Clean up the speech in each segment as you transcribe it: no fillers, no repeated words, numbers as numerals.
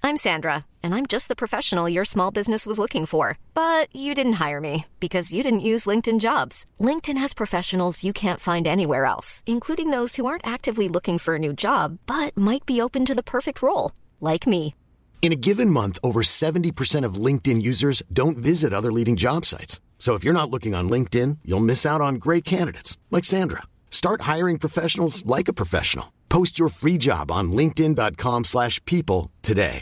I'm Sandra, and I'm just the professional your small business was looking for. But you didn't hire me because you didn't use LinkedIn Jobs. LinkedIn has professionals you can't find anywhere else, including those who aren't actively looking for a new job, but might be open to the perfect role, like me. In a given month, over 70% of LinkedIn users don't visit other leading job sites. So if you're not looking on LinkedIn, you'll miss out on great candidates like Sandra. Start hiring professionals like a professional. Post your free job on linkedin.com/people today.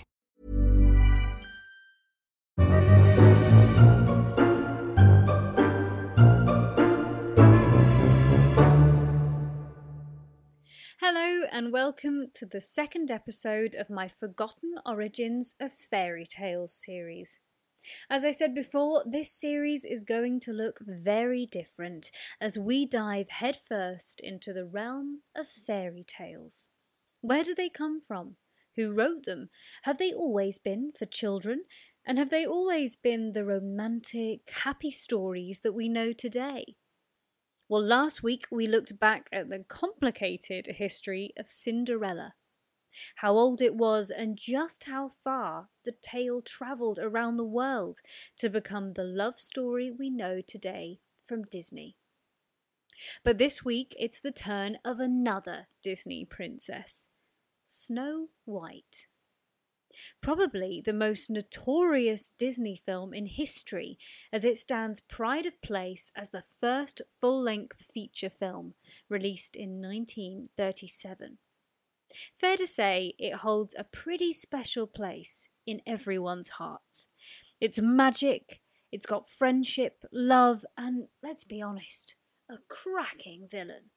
Hello and welcome to the second episode of my Forgotten Origins of Fairy Tales series. As I said before, this series is going to look very different as we dive headfirst into the realm of fairy tales. Where do they come from? Who wrote them? Have they always been for children? And have they always been the romantic, happy stories that we know today? Well, last week we looked back at the complicated history of Cinderella, how old it was and just how far the tale travelled around the world to become the love story we know today from Disney. But this week it's the turn of another Disney princess, Snow White. Probably the most notorious Disney film in history, as it stands pride of place as the first full-length feature film released in 1937. Fair to say it holds a pretty special place in everyone's hearts. It's magic, it's got friendship, love, and, let's be honest, a cracking villain.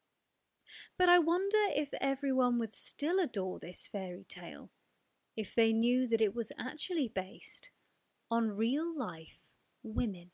But I wonder if everyone would still adore this fairy tale if they knew that it was actually based on real-life women.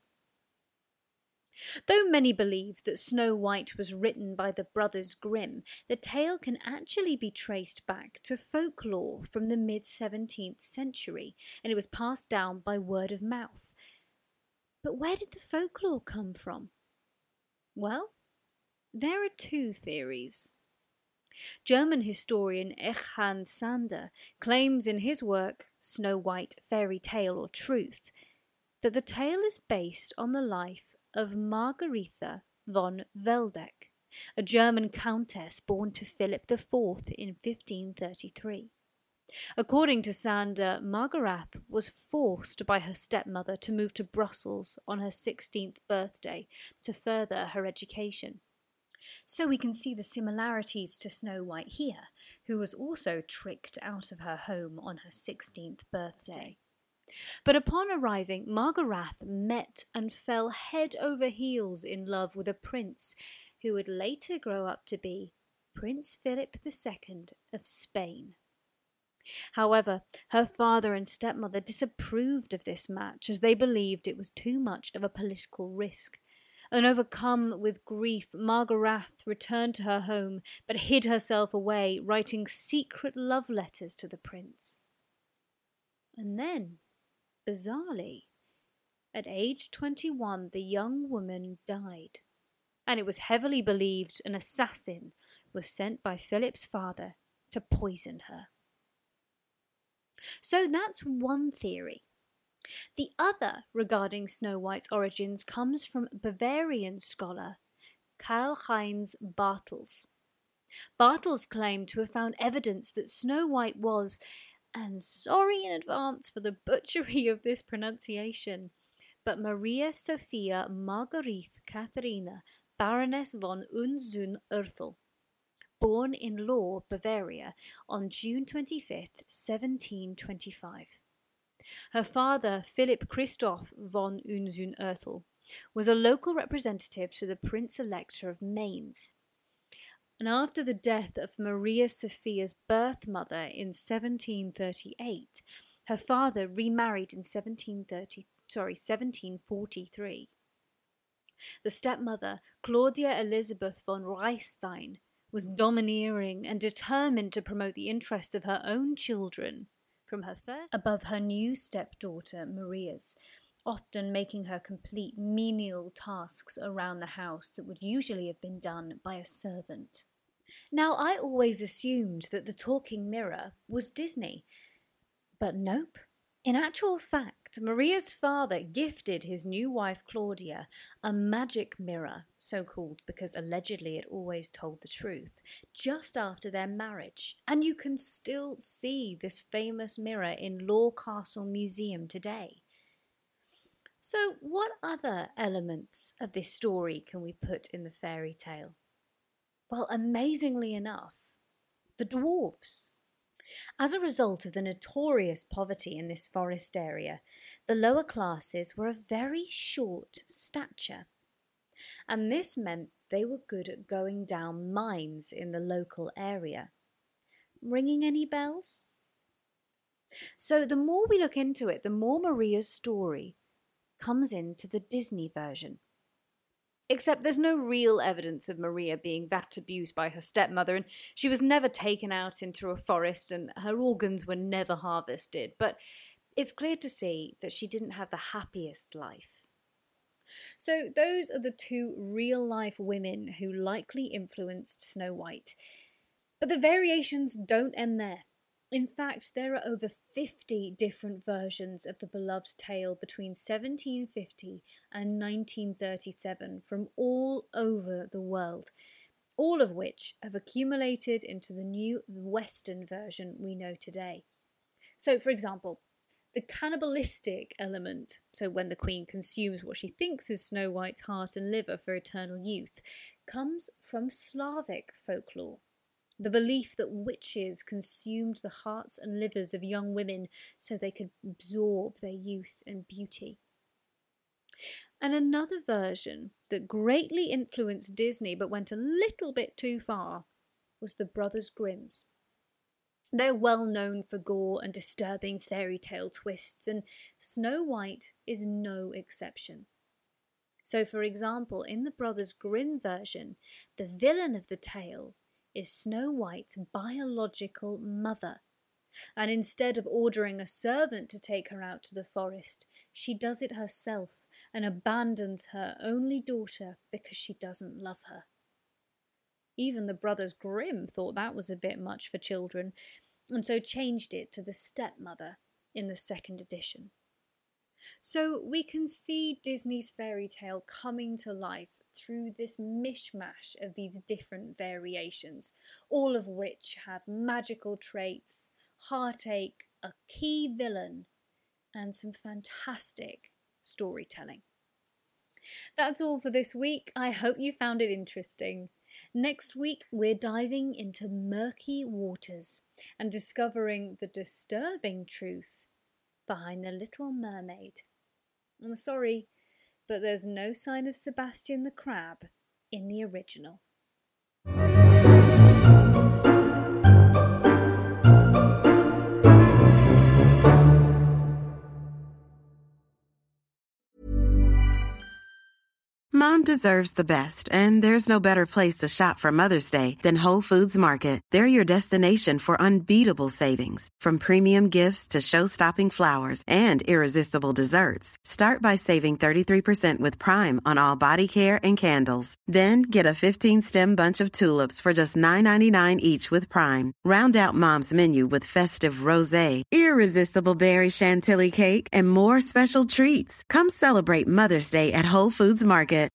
Though many believe that Snow White was written by the Brothers Grimm, the tale can actually be traced back to folklore from the mid-17th century, and it was passed down by word of mouth. But where did the folklore come from? Well, there are two theories. German historian Eckhard Sander claims in his work Snow White, Fairy Tale or Truth that the tale is based on the life of Margaretha von Weldeck, a German countess born to Philip IV in 1533. According to Sander, Margaretha was forced by her stepmother to move to Brussels on her 16th birthday to further her education. So we can see the similarities to Snow White here, who was also tricked out of her home on her 16th birthday. But upon arriving, Margaretha met and fell head over heels in love with a prince who would later grow up to be Prince Philip II of Spain. However, her father and stepmother disapproved of this match as they believed it was too much of a political risk. And overcome with grief, Margaretha returned to her home but hid herself away, writing secret love letters to the prince. And then, bizarrely, at age 21, the young woman died, and it was heavily believed an assassin was sent by Philip's father to poison her. So that's one theory. The other regarding Snow White's origins comes from Bavarian scholar Karl-Heinz Bartels. Bartels claimed to have found evidence that Snow White was, and sorry in advance for the butchery of this pronunciation, but Maria Sophia Margarete Katharina, Baroness von Unzun-Oerthel, born in Lohr, Bavaria, on June 25th, 1725. Her father, Philip Christoph von Unzun-Oerthel, was a local representative to the Prince Elector of Mainz. And after the death of Maria Sophia's birth mother in 1738, her father remarried in 1743. The stepmother, Claudia Elizabeth von Reichstein, was domineering and determined to promote the interests of her own children from her first above her new stepdaughter Maria's, often making her complete menial tasks around the house that would usually have been done by a servant. Now, I always assumed that the talking mirror was Disney, But nope. In actual fact, Maria's father gifted his new wife Claudia a magic mirror, so called because allegedly it always told the truth, just after their marriage. And you can still see this famous mirror in Law Castle Museum today. So what other elements of this story can we put in the fairy tale? Well, amazingly enough, the dwarves. As a result of the notorious poverty in this forest area, the lower classes were of very short stature. And this meant they were good at going down mines in the local area. Ringing any bells? So the more we look into it, the more Maria's story comes into the Disney version. Except there's no real evidence of Maria being that abused by her stepmother, and she was never taken out into a forest and her organs were never harvested. But it's clear to see that she didn't have the happiest life. So those are the two real-life women who likely influenced Snow White. But the variations don't end there. In fact, there are over 50 different versions of the beloved tale between 1750 and 1937 from all over the world, all of which have accumulated into the new Western version we know today. So, for example, the cannibalistic element, so when the queen consumes what she thinks is Snow White's heart and liver for eternal youth, comes from Slavic folklore. The belief that witches consumed the hearts and livers of young women so they could absorb their youth and beauty. And another version that greatly influenced Disney but went a little bit too far was the Brothers Grimm's. They're well known for gore and disturbing fairy tale twists, and Snow White is no exception. So, for example, in the Brothers Grimm version, the villain of the tale is Snow White's biological mother, and instead of ordering a servant to take her out to the forest, she does it herself and abandons her only daughter because she doesn't love her. Even the Brothers Grimm thought that was a bit much for children, and so changed it to the stepmother in the second edition. So we can see Disney's fairy tale coming to life through this mishmash of these different variations, all of which have magical traits, heartache, a key villain, and some fantastic storytelling. That's all for this week. I hope you found it interesting. Next week, we're diving into murky waters and discovering the disturbing truth behind The Little Mermaid. I'm sorry, but there's no sign of Sebastian the Crab in the original. Mom deserves the best, and there's no better place to shop for Mother's Day than Whole Foods Market. They're your destination for unbeatable savings, from premium gifts to show-stopping flowers and irresistible desserts. Start by saving 33% with Prime on all body care and candles. Then get a 15-stem bunch of tulips for just $9.99 each with Prime. Round out Mom's menu with festive rosé, irresistible berry chantilly cake, and more special treats. Come celebrate Mother's Day at Whole Foods Market.